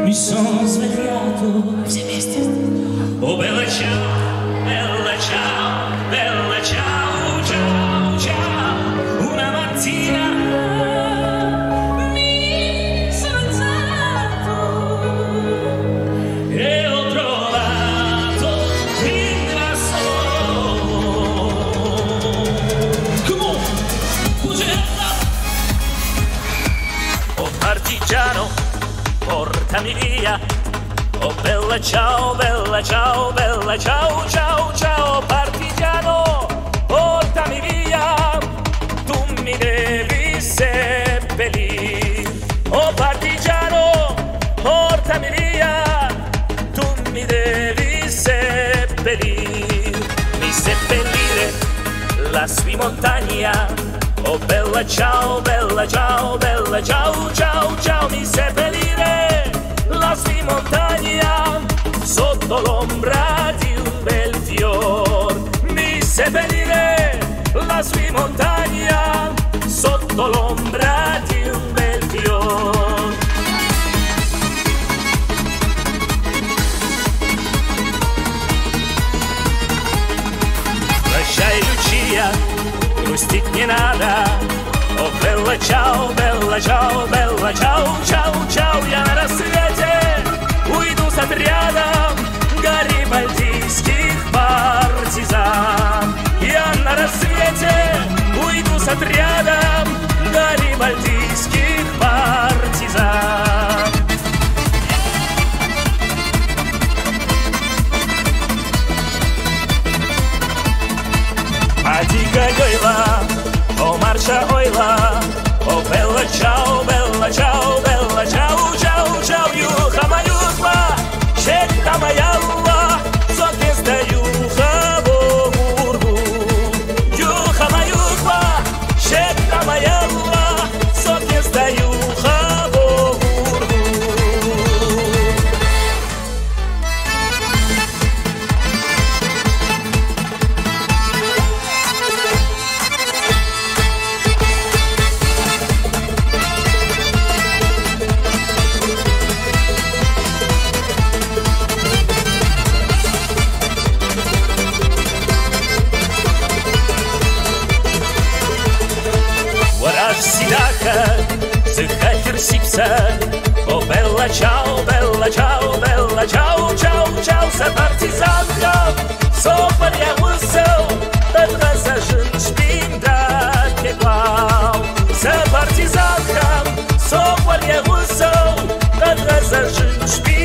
mi sono svegliato. Oh bella ciao, ciao, ciao. Una mattina mi sono alzato e ho trovato il grasso. Come on, Fuggetta. Oh partigiano, portami via. Oh bella ciao, ciao, ciao, partigiano, portami via, tu mi devi seppellire. Oh partigiano, portami via, tu mi devi seppellire. Mi seppellire lassù in montagna. Oh bella ciao, ciao, mi seppellire lassù in montagna, sotto l'ombra di un bel fior. Mi seppellire lassù in montagna, sotto l'ombra di un bel fior. Lasciai Lucia, non sticchi nada. Oh bella ciao, ciao, я на рассвете уйду с отрядом гарибальдийских партизан. Я на рассвете уйду с отрядом гарибальдийских партизан. А дикая гойла, о марша ойла, о бella ciao, ciao, юха маюхла, шекта маялла, сокеста юха богургу. Юха маюхла, шекта маялла, сокеста юха богургу. Oh bella ciao, ciao, sa partizanka, sopra я вышел, тогда зажжен да тепла. Sa partizanka, sopra я вышел, тогда зажжен